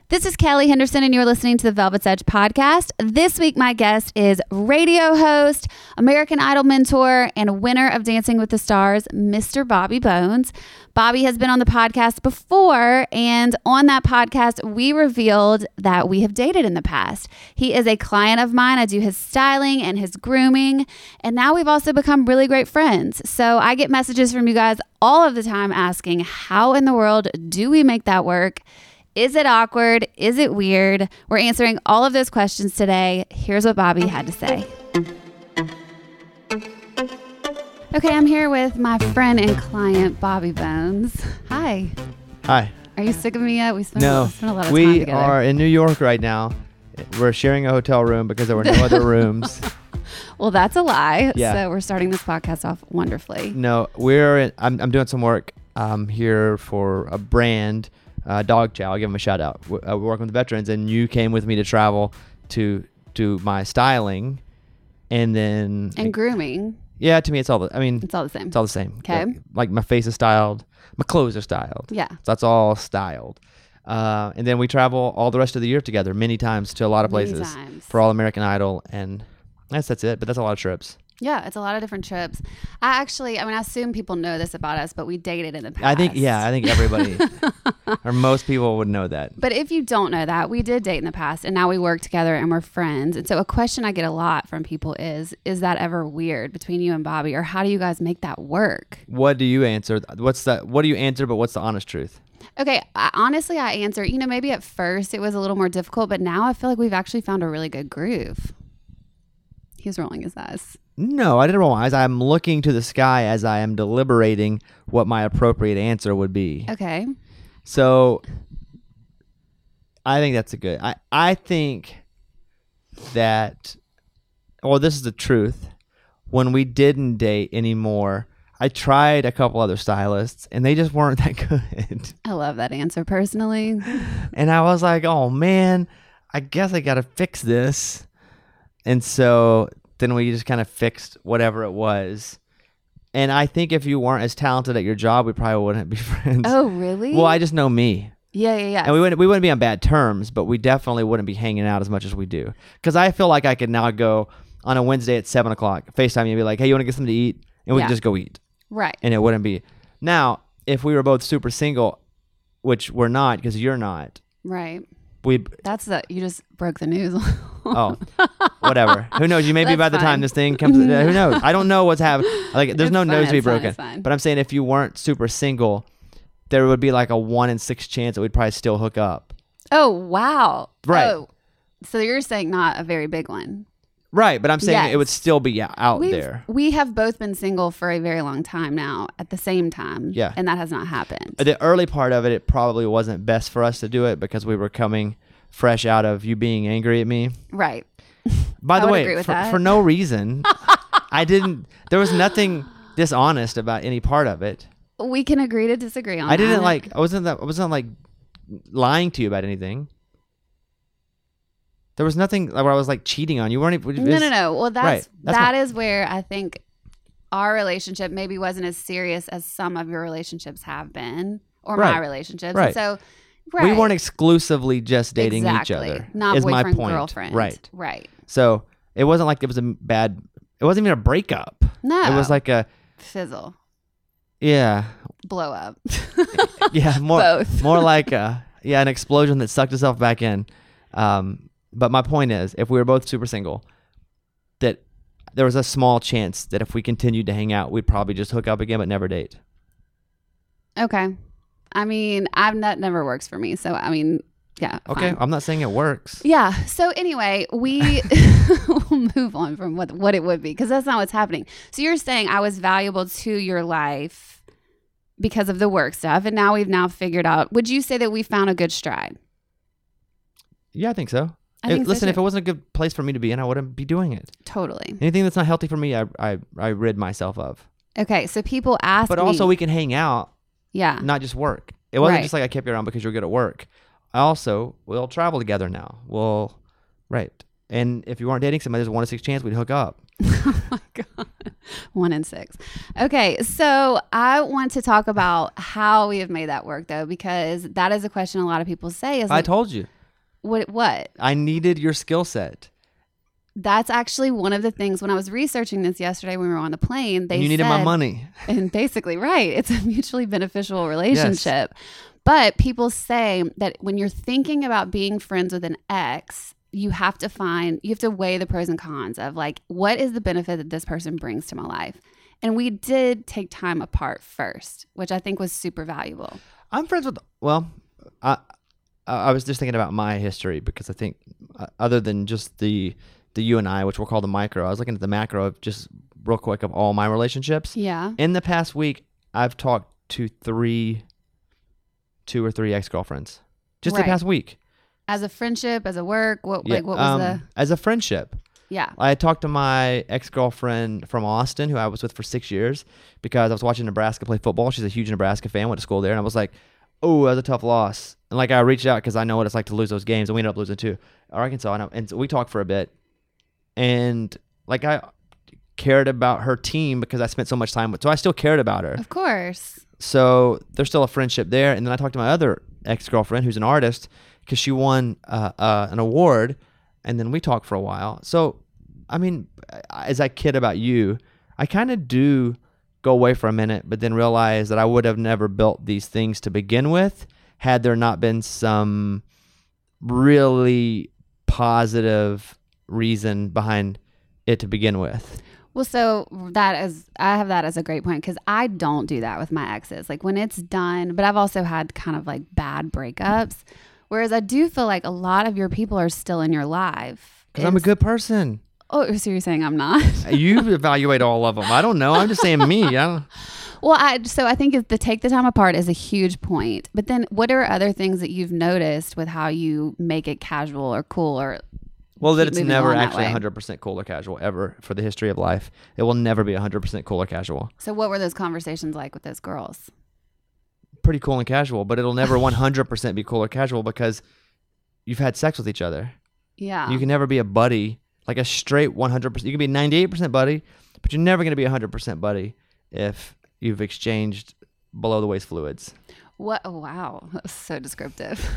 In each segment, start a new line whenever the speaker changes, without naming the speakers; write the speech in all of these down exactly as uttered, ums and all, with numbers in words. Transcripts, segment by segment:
This is Kelly Henderson, and you're listening to the Velvet's Edge podcast. This week, my guest is radio host, American Idol mentor, and winner of Dancing with the Stars, Mister Bobby Bones. Bobby has been on the podcast before, and on that podcast, we revealed that we have dated in the past. He is a client of mine. I do his styling and his grooming, and now we've also become really great friends. So I get messages from you guys all of the time asking, how in the world do we make that work? Is it awkward? Is it weird? We're answering all of those questions today. Here's what Bobby had to say. Okay, I'm here with my friend and client, Bobby Bones. Hi.
Hi.
Are you sick of me yet? We spent,
no,
spent a lot of
we
time together.
are in New York right now. We're sharing a hotel room because there were no other rooms.
Well, that's a lie.
Yeah.
So we're starting this podcast off wonderfully.
No, we're. In, I'm. I'm doing some work um, here for a brand. Uh, Dog Chow. I'll give them a shout out. We, uh, we work with veterans, and you came with me to travel to do my styling, and then
And grooming.
yeah, to me it's all. The, I mean,
It's all the same.
it's all the same.
Okay.
Like, like my face is styled, my clothes are styled.
Yeah.
So that's all styled. Uh, and then we travel all the rest of the year together, many times to a lot of
Many
places
times.
for All American Idol, and that's that's it. But that's a lot of trips.
Yeah, it's a lot of different trips. I actually, I mean, I assume people know this about us, but we dated in the past.
I think, yeah, I think everybody or most people would know that.
But if you don't know that, we did date in the past, and now we work together and we're friends. And so a question I get a lot from people is, is that ever weird between you and Bobby, or how do you guys make that work?
What do you answer? What's the what do you answer? But what's the honest truth?
Okay, I, honestly, I answer, you know, maybe at first it was a little more difficult, but now I feel like we've actually found a really good groove. He's rolling his eyes.
No, I didn't roll my eyes. I'm looking to the sky as I am deliberating what my appropriate answer would be.
Okay.
So I think that's a good. I, I think that, well, this is the truth. When we didn't date anymore, I tried a couple other stylists and they just weren't that good.
I love that answer personally.
And I was like, oh man, I guess I got to fix this. And so then we just kind of fixed whatever it was. And I think if you weren't as talented at your job, we probably wouldn't be friends.
Oh, really?
Well, I just know me.
Yeah, yeah, yeah.
And we wouldn't we wouldn't be on bad terms, but we definitely wouldn't be hanging out as much as we do. Because I feel like I could now go on a Wednesday at seven o'clock, FaceTime you and be like, hey, you want to get something to eat? And we
Yeah.
could just go eat.
Right.
And it wouldn't be. Now, if we were both super single, which we're not because you're not,
Right.
we
That's the, you just broke the news.
oh, whatever. Who knows? You maybe
That's
by the
fine.
time this thing comes, who knows? I don't know what's happening. Like, there's
It's
no
fine,
nose to be
it's fine,
broken.
it's fine.
But I'm saying if you weren't super single, there would be like a one in six chance that we'd probably still hook up.
Oh, wow.
Right.
Oh, so you're saying not a very big one.
Right, but I'm saying
Yes.
it would still be out
We've,
there.
We have both been single for a very long time now at the same time.
Yeah.
And that has not happened.
The early part of it, it probably wasn't best for us to do it because we were coming fresh out of you being angry at me.
Right.
By
I
the
would
way,
agree with
for,
that.
for no reason, I didn't, there was nothing dishonest about any part of it.
We can agree to disagree on
I didn't
that.
like, I wasn't that, I wasn't like lying to you about anything. There was nothing where I was like cheating on you. weren't even,
No, no, no. Well, that's,
Right. That's
that
my-
is where I think our relationship maybe wasn't as serious as some of your relationships have been, or my
Right.
relationships.
Right.
And so, right.
We weren't exclusively just dating
exactly.
each other.
Not
is my
boyfriend,
point.
girlfriend.
Right.
Right.
So it wasn't like it was a bad, it wasn't even a breakup.
No.
It was like a,
fizzle,
yeah,
blow up.
yeah, more,
Both.
more like a, yeah, an explosion that sucked itself back in. Um, but my point is, if we were both super single, that there was a small chance that if we continued to hang out, we'd probably just hook up again, but never date.
Okay. I mean, I've that never works for me. So I mean, yeah.
Okay,
fine.
I'm not saying it works.
Yeah. So anyway, we will move on from what what it would be, because that's not what's happening. So you're saying I was valuable to your life because of the work stuff, and now we've now figured out. Would you say that we found a good stride?
Yeah, I think so.
I
If-
think so,
listen, if
too.
it wasn't a good place for me to be in, I wouldn't be doing it.
Totally.
Anything that's not healthy for me, I I, I rid myself of.
Okay. So people ask
But
me,
also, we can hang out,
yeah.
not just work. It wasn't
Right.
just like I kept you around because you're good at work. I also, we'll travel together now. We'll, right. And if you weren't dating somebody, there's a one in six chance we'd hook up.
Oh my God. One in six. Okay. So I want to talk about how we have made that work, though, because that is a question a lot of people say is
I
like,
told you.
What? What?
I needed your skill set.
That's actually one of the things when I was researching this yesterday when we were on the plane. They
And you needed
said,
my money.
And basically, right. It's a mutually beneficial relationship. Yes. But people say that when you're thinking about being friends with an ex, you have to find, you have to weigh the pros and cons of like, what is the benefit that this person brings to my life? And we did take time apart first, which I think was super valuable.
I'm friends with, well, I I was just thinking about my history because I think uh, other than just the the you and I, which we'll call the micro, I was looking at the macro of just real quick of all my relationships.
Yeah.
In the past week, I've talked to three, two or three ex-girlfriends. Just right. the past week.
As a friendship, as a work, what
yeah,
like what was
um,
the...
As a friendship.
Yeah.
I talked to my ex-girlfriend from Austin, who I was with for six years, because I was watching Nebraska play football. She's a huge Nebraska fan, went to school there, and I was like, oh, that was a tough loss. And like I reached out because I know what it's like to lose those games, and we ended up losing two. Arkansas, and, I, and so we talked for a bit. And like I cared about her team because I spent so much time with, so I still cared about her.
Of course.
So there's still a friendship there. And then I talked to my other ex-girlfriend who's an artist because she won uh, uh, an award, and then we talked for a while. So, I mean, as I kid about you, I kind of do go away for a minute, but then realize that I would have never built these things to begin with had there not been some really positive reason behind it to begin with.
Well, so that is, I have that as a great point because I don't do that with my exes. Like when it's done, but I've also had kind of like bad breakups. Whereas I do feel like a lot of your people are still in your life.
Because I'm a good person.
Oh, so you're saying I'm not?
You evaluate all of them. I don't know. I'm just saying me. I don't...
Well, I, so I think it's the take the time apart is a huge point. But then what are other things that you've noticed with how you make it casual or cool or...
Well, that it's never actually one hundred percent cool or casual ever for the history of life. It will never be one hundred percent cool or casual.
So what were those conversations like with those girls?
Pretty cool and casual, but it'll never one hundred percent be cool or casual because you've had sex with each other.
Yeah.
You can never be a buddy, like a straight one hundred percent. You can be ninety-eight percent buddy, but you're never going to be one hundred percent buddy if you've exchanged below the waist fluids. What?
Oh, wow. That was so descriptive.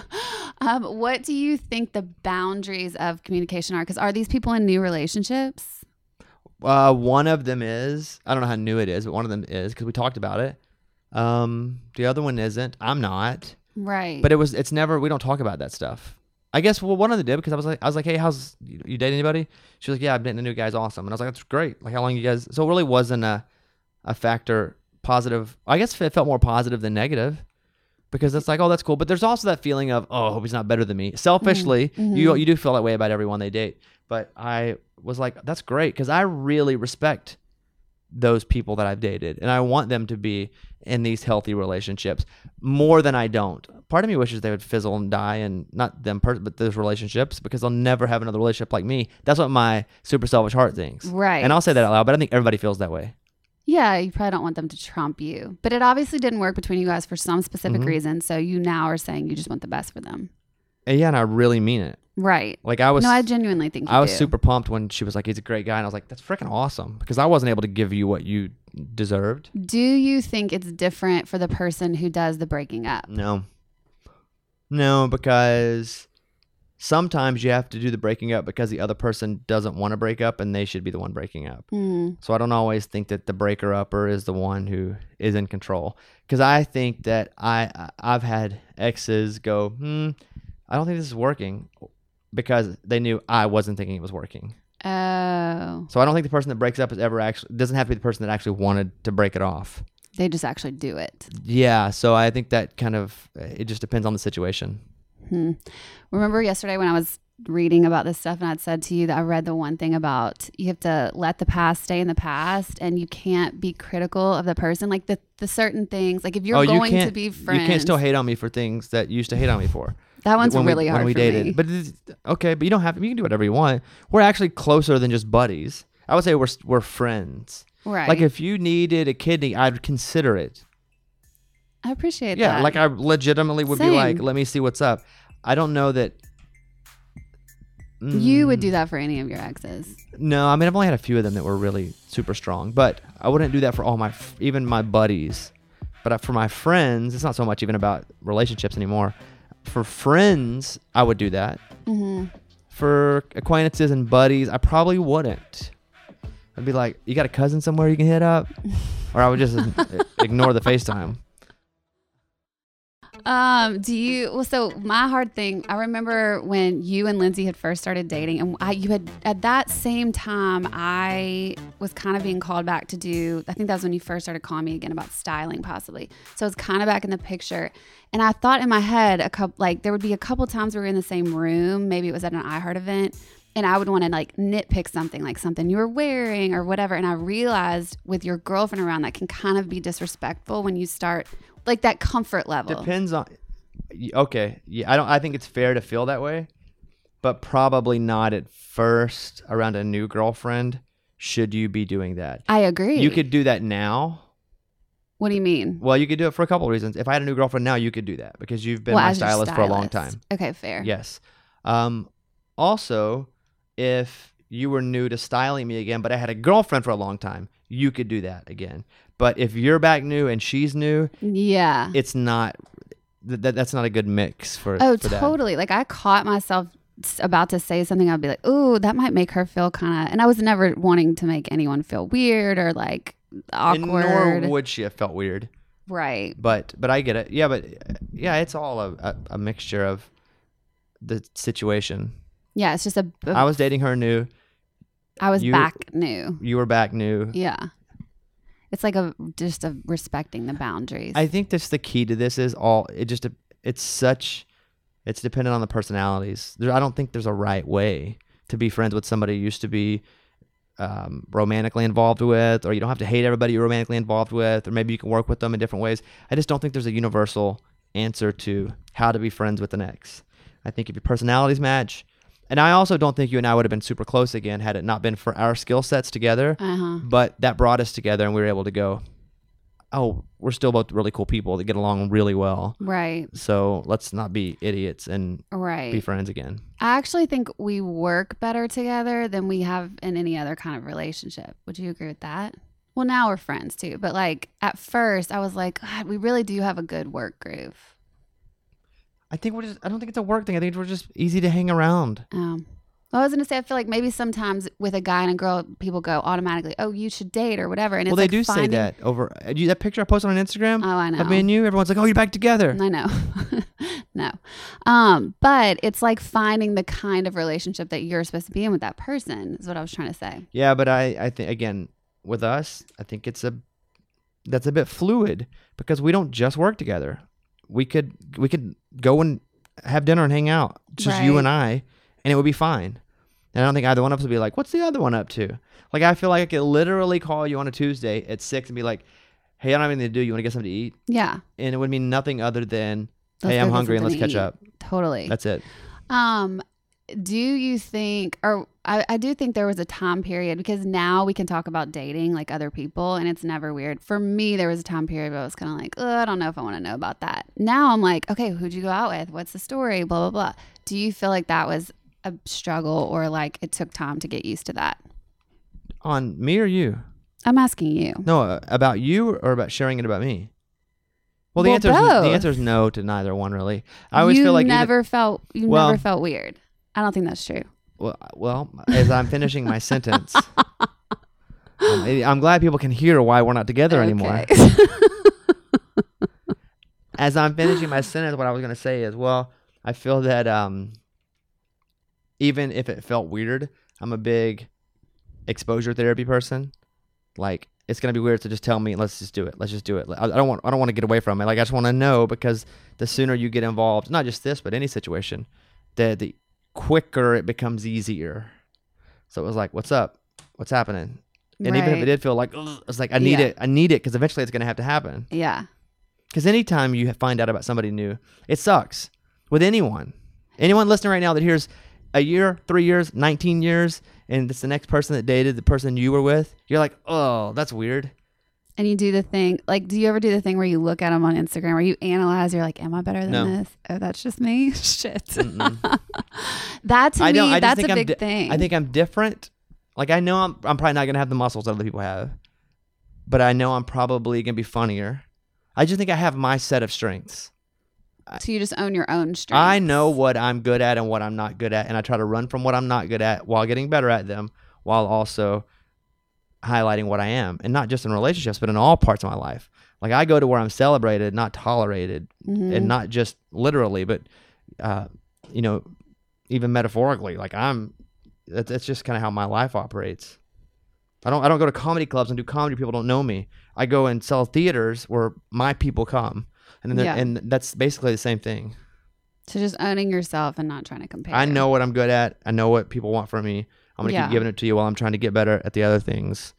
um, what do you think the boundaries of communication are? Because are these people in new relationships?
Uh, one of them is. I don't know how new it is, but one of them is because we talked about it. Um, the other one isn't. I'm not.
Right.
But it was. It's never. We don't talk about that stuff. I guess. Well, one of them did because I was like, I was like, hey, how's you, you dating anybody? She was like, yeah, I'm dating a new guy's awesome, and I was like, that's great. Like, how long you guys? So it really wasn't a, a factor. Positive. I guess it felt more positive than negative because it's like, oh, that's cool. But there's also that feeling of, oh, I hope he's not better than me. Selfishly, mm-hmm. you you do feel that way about everyone they date. But I was like, that's great because I really respect those people that I've dated, and I want them to be in these healthy relationships more than I don't. Part of me wishes they would fizzle and die, and not them, per- but those relationships because they'll never have another relationship like me. That's what my super selfish heart thinks.
Right.
And I'll say that out loud, but I think everybody feels that way.
Yeah, you probably don't want them to trump you. But it obviously didn't work between you guys for some specific
mm-hmm.
reason. So you now are saying you just want the best for them.
And yeah, and I really mean it.
Right.
Like I was.
No, I genuinely think you
I was
do.
super pumped when she was like, he's a great guy. And I was like, that's freaking awesome. Because I wasn't able to give you what you deserved.
Do you think it's different for the person who does the breaking up?
No. No, because sometimes you have to do the breaking up because the other person doesn't want to break up and they should be the one breaking up.
Mm.
So I don't always think that the breaker upper is the one who is in control. Because I think that I, I've had exes go, hmm, I don't think this is working because they knew I wasn't thinking it was working.
Oh.
So I don't think the person that breaks up is ever actually, doesn't have to be the person that actually wanted to break it off.
They just actually do it.
Yeah. So I think that kind of, it just depends on the situation.
Hmm. Remember yesterday when I was reading about this stuff and I'd said to you that I read the one thing about you have to let the past stay in the past and you can't be critical of the person, like the, the certain things, like if you're
oh,
going
you
to be friends.
You can't still hate on me for things that you used to hate on me for.
That one's
when
really
we,
hard
when we
for
dated.
me.
But it's, okay, but you don't have to, you can do whatever you want. We're actually closer than just buddies. I would say we're we're friends.
Right.
Like if you needed a kidney, I'd consider it.
I appreciate
yeah,
that.
Yeah, like I legitimately would
Same.
be like, let me see what's up. I don't know that.
Mm, you would do that for any of your exes.
No, I mean, I've only had a few of them that were really super strong, but I wouldn't do that for all my, even my buddies. But for my friends, it's not so much even about relationships anymore. for friends, I would do that.
Mm-hmm.
For acquaintances and buddies, I probably wouldn't. I'd be like, you got a cousin somewhere you can hit up? Or I would just ignore the FaceTime.
Um, do you, well, so my hard thing, I remember when you and Lindsay had first started dating, and I, you had, at that same time, I was kind of being called back to do, I think that was when you first started calling me again about styling possibly. So I was kind of back in the picture. And I thought in my head, a couple, like there would be a couple times we were in the same room, maybe it was at an iHeart event, and I would want to like nitpick something, like something you were wearing or whatever. And I realized with your girlfriend around, that can kind of be disrespectful when you start like that comfort level.
Depends on, okay. Yeah, I don't, I think it's fair to feel that way, but probably not at first around a new girlfriend. Should you be doing that?
I agree.
You could do that now.
What do you mean?
Well, you could do it for a couple of reasons. If I had a new girlfriend now, you could do that because you've been
well,
my
as your
stylist, for a long time.
Okay, fair.
Yes. Um, also, if you were new to styling me again, but I had a girlfriend for a long time, you could do that again. But if you're back new and she's new,
yeah,
it's not, th- that's not a good mix for,
oh,
for
totally. That. Like I caught myself about to say something. I'd be like, ooh, that might make her feel kind of, and I was never wanting to make anyone feel weird or like awkward.
And nor would she have felt weird.
Right.
But, but I get it. Yeah. But yeah, it's all a, a, a mixture of the situation.
Yeah. It's just a, a
I was dating her new.
I was
you,
back new.
You were back new.
Yeah. It's like a just a respecting the boundaries.
I think that's the key to this is all it just it's such it's dependent on the personalities. There, I don't think there's a right way to be friends with somebody you used to be um, romantically involved with, or you don't have to hate everybody you're romantically involved with, or maybe you can work with them in different ways. I just don't think there's a universal answer to how to be friends with an ex. I think if your personalities match. And I also don't think you and I would have been super close again had it not been for our skill sets together.
Uh-huh.
But that brought us together and we were able to go, oh, we're still both really cool people that get along really well.
Right.
So let's not be idiots and
right.
be friends again.
I actually think we work better together than we have in any other kind of relationship. Would you agree with that? Well, now we're friends too. But like at first I was like, God, we really do have a good work groove.
I think we're just, I don't think it's a work thing. I think we're just easy to hang around.
Um, well, I was going to say, I feel like maybe sometimes with a guy and a girl, people go automatically, oh, you should date or whatever. And
well,
it's
they
like
do
finding...
say that over you, that picture I posted on Instagram.
Oh, I know.
Of me and you, everyone's like, oh, you're back together.
I know. No. Um, but it's like finding the kind of relationship that you're supposed to be in with that person is what I was trying to say.
Yeah, but I, I think, again, with us, I think it's a, that's a bit fluid because we don't just work together. We could, we could go and have dinner and hang out, just
right.
you and I, and it would be fine. And I don't think either one of us would be like, what's the other one up to? Like, I feel like I could literally call you on a Tuesday at six and be like, hey, I don't have anything to do. You want to get something to eat?
Yeah.
And it would mean nothing other than,
Let's
hey, I'm hungry and let's catch
eat.
up.
Totally.
That's it.
Um, do you think, or I, I do think there was a time period, because now we can talk about dating like other people and it's never weird. For me, there was a time period where I was kind of like, oh, I don't know if I want to know about that. Now I'm like, okay, who'd you go out with? What's the story? Blah, blah, blah. Do you feel like that was a struggle or like it took time to get used to that?
On me or you?
I'm asking you.
No, uh, about you or about sharing it about me? Well, the
well,
answer is
both.
the answer is no to neither one, really. I always
you
feel like
never
even,
felt you
well,
never felt weird. I don't think that's true.
Well, well, as I'm finishing my sentence, um, I'm glad people can hear why we're not together
okay.
anymore. As I'm finishing my sentence, what I was going to say is, well, I feel that um, even if it felt weird, I'm a big exposure therapy person. Like, it's going to be weird to just tell me, let's just do it. Let's just do it. I, I don't want I don't want to get away from it. Like, I just want to know, because the sooner you get involved, not just this, but any situation, the the quicker it becomes easier. So it was like, what's up? What's happening? And
right.
even if it did feel like, ugh, it's like, I need
yeah.
it. I need it because eventually it's going to have to happen.
Yeah.
Because anytime you find out about somebody new, it sucks. With anyone. Anyone listening right now that hears a year, three years, nineteen years, and it's the next person that dated the person you were with, you're like, oh, that's weird.
And you do the thing, like, do you ever do the thing where you look at them on Instagram, where you analyze, you're like, am I better than
No.
this? Oh, that's just me? Shit.
Mm-mm.
That to
I don't,
me,
I just
that's
think
a
I'm
big
di-
thing.
I think I'm different. Like, I know I'm, I'm probably not going to have the muscles other people have, but I know I'm probably going to be funnier. I just think I have my set of strengths.
So you just own your own strengths.
I know what I'm good at and what I'm not good at, and I try to run from what I'm not good at while getting better at them, while also highlighting what I am, and not just in relationships, but in all parts of my life. Like I go to where I'm celebrated, not tolerated, mm-hmm. and not just literally, but uh, you know, even metaphorically. Like I'm, that's, that's just kind of how my life operates. I don't, I don't go to comedy clubs and do comedy. People don't know me. I go and sell theaters where my people come, and then yeah. and that's basically the same thing.
So just owning yourself and not trying to compare.
I know what I'm good at. I know what people want from me. I'm going to yeah. keep giving it to you while I'm trying to get better at the other things,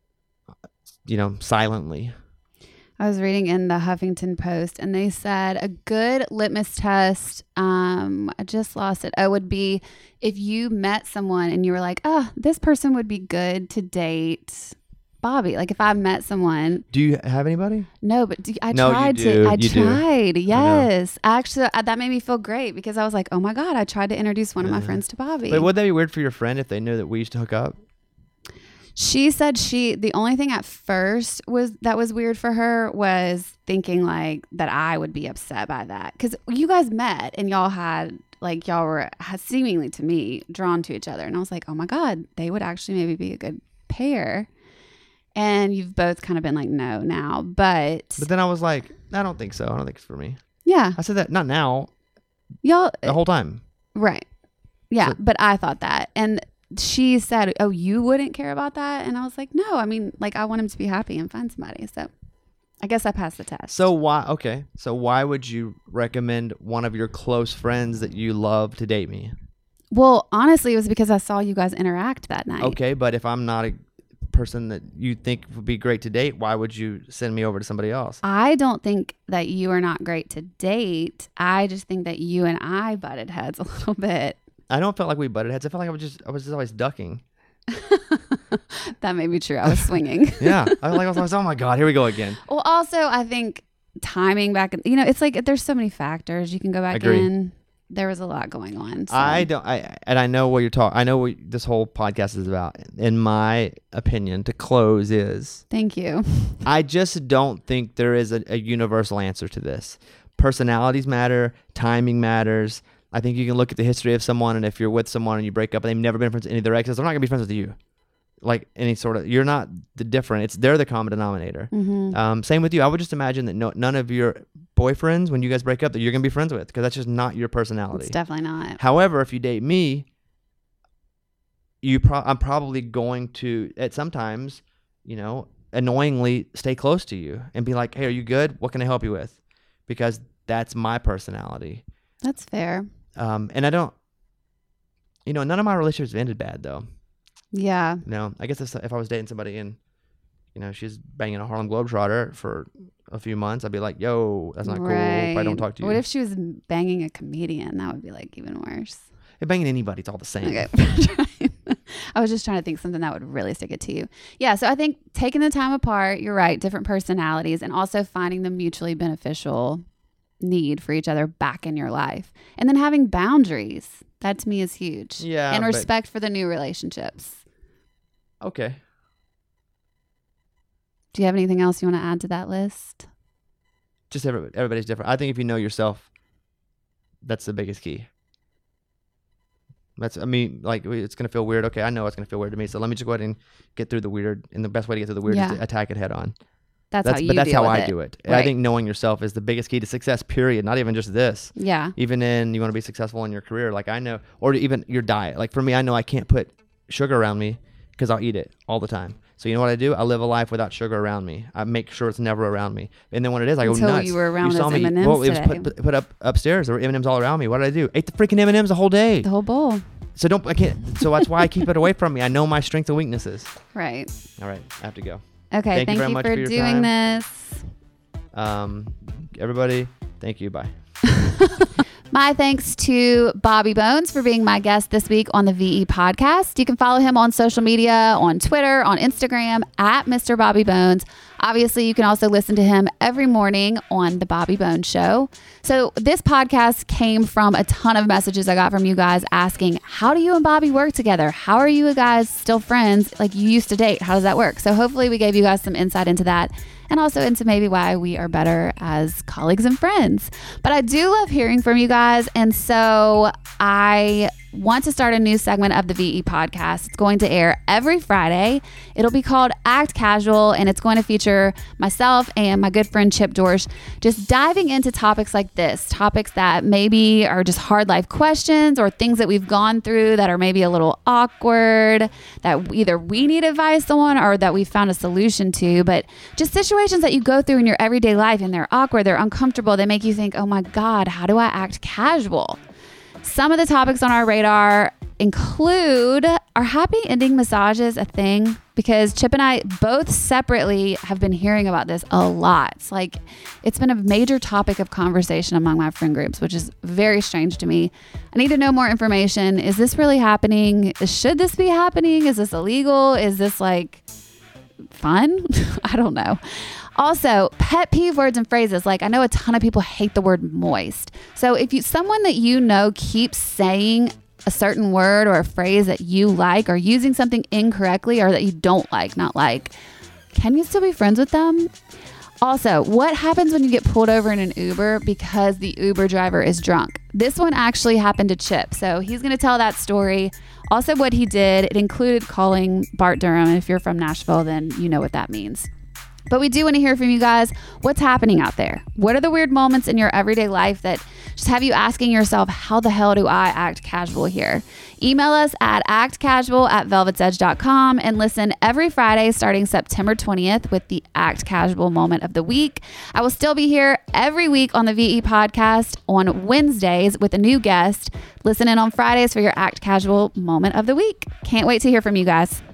you know, silently.
I was reading in the Huffington Post, and they said a good litmus test, um, I just lost it, oh, would be if you met someone and you were like, oh, this person would be good to date Bobby. Like if I met someone.
Do you have anybody?
No, but do, I
no,
tried
you do.
to. I
you
tried.
Do.
Yes. Actually, that made me feel great because I was like, oh my God, I tried to introduce one yeah. of my friends to Bobby.
But would that be weird for your friend if they knew that we used to hook up?
She said she, the only thing at first was that was weird for her was thinking like that I would be upset by that. Cause you guys met and y'all had like, y'all were seemingly to me drawn to each other. And I was like, oh my God, they would actually maybe be a good pair. And you've both kind of been like, no now, but.
But then I was like, I don't think so. I don't think it's for me.
Yeah.
I said that, not now.
Y'all.
The whole time.
Right. Yeah. So, but I thought that. And she said, oh, you wouldn't care about that? And I was like, no, I mean, like, I want him to be happy and find somebody. So I guess I passed the test.
So why, okay. So why would you recommend one of your close friends that you love to date me?
Well, honestly, it was because I saw you guys interact that night.
Okay. But if I'm not a person that you think would be great to date, why would you send me over to somebody else?
I don't think that you are not great to date. I just think that you and I butted heads a little bit.
I don't feel like we butted heads. I felt like I was just I was just always ducking.
That may be true. I was swinging.
Yeah. I was like, I was, oh my God, here we go again.
Well, also, I think timing back, you know, it's like there's so many factors. You can go back
Agree.
in. There was a lot going on. So.
I don't, I and I know what you're talking. I know what this whole podcast is about. In my opinion, to close is.
Thank you.
I just don't think there is a, a universal answer to this. Personalities matter. Timing matters. I think you can look at the history of someone, and if you're with someone and you break up and they've never been friends with any of their exes, they're not gonna be friends with you. Like any sort of, you're not the different. It's they're the common denominator. Mm-hmm. Um, same with you. I would just imagine that no, none of your boyfriends, when you guys break up, that you're gonna be friends with, because that's just not your personality.
It's definitely not.
However, if you date me, you pro- I'm probably going to at sometimes, you know, annoyingly stay close to you and be like, "Hey, are you good? What can I help you with?" Because that's my personality.
That's fair.
Um, and I don't, you know, none of my relationships have ended bad though.
Yeah.
No, I guess if, if I was dating somebody and, you know, she's banging a Harlem Globetrotter for a few months, I'd be like, yo, that's not
right.
cool. I don't talk to you.
What if she was banging a comedian? That would be like even worse.
If banging anybody, it's all the same.
Okay. I was just trying to think something that would really stick it to you. Yeah. So I think taking the time apart, you're right, different personalities, and also finding the mutually beneficial need for each other back in your life. And then having boundaries. That to me is huge.
Yeah.
And respect for the new relationships.
Okay.
Do you have anything else you want to add to that list?
Just everybody, everybody's different. I think if you know yourself, that's the biggest key. That's, I mean, like, it's going to feel weird. Okay, I know it's going to feel weird to me. So let me just go ahead and get through the weird. And the best way to get through the weird yeah. is to attack it head on.
That's,
that's
how you
But that's
deal
how
with
I
it.
do it.
Right.
I think knowing yourself is the biggest key to success, period. Not even just this.
Yeah.
Even in, you want to be successful in your career. Like I know, or even your diet. Like for me, I know I can't put sugar around me because I'll eat it all the time. So you know what I do? I live a life without sugar around me. I make sure it's never around me. And then when it is, I go
Until
nuts.
you were around
you saw
those
me,
M and M's
well, it was
today.
put, put up upstairs. There were M and M's all around me. What did I do? Ate the freaking M and M's the whole day.
The whole bowl.
So don't, I can't, so that's why I keep it away from me. I know my strengths and weaknesses.
Right.
All right. I have to go.
Okay.
Thank,
Thank
you, very
you
much
for,
for your
doing
time.
this.
Um, everybody, thank you. Bye.
My thanks to Bobby Bones for being my guest this week on the V E podcast. You can follow him on social media, on Twitter, on Instagram, at Mister Bobby Bones. Obviously, you can also listen to him every morning on The Bobby Bones Show. So this podcast came from a ton of messages I got from you guys asking, how do you and Bobby work together? How are you guys still friends like you used to date? How does that work? So hopefully we gave you guys some insight into that. and also into maybe why we are better as colleagues and friends. But I do love hearing from you guys. And so I want to start a new segment of the V E podcast. It's going to air every Friday. It'll be called Act Casual, and it's going to feature myself and my good friend Chip Dorsch just diving into topics like this, topics that maybe are just hard life questions or things that we've gone through that are maybe a little awkward, that either we need advice on or that we found a solution to, but just situations that you go through in your everyday life and they're awkward, they're uncomfortable, they make you think, oh my God, how do I act casual? Some of the topics on our radar include, are happy ending massages a thing? Because Chip and I both separately have been hearing about this a lot. It's like, it's been a major topic of conversation among my friend groups, which is very strange to me. I need to know more information. Is this really happening? Should this be happening? Is this illegal? Is this like fun? I don't know. Also, pet peeve words and phrases. Like, I know a ton of people hate the word moist. So if you, someone that you know keeps saying a certain word or a phrase that you like, or using something incorrectly or that you don't like, not like, can you still be friends with them? Also, what happens when you get pulled over in an Uber because the Uber driver is drunk? This one actually happened to Chip. So he's going to tell that story. Also, what he did, it included calling Bart Durham. If you're from Nashville, then you know what that means. But we do want to hear from you guys. What's happening out there? What are the weird moments in your everyday life that just have you asking yourself, how the hell do I act casual here? Email us at actcasual at velvets edge dot com and listen every Friday starting September twentieth with the Act Casual Moment of the Week. I will still be here every week on the V E podcast on Wednesdays with a new guest. Listen in on Fridays for your Act Casual Moment of the Week. Can't wait to hear from you guys.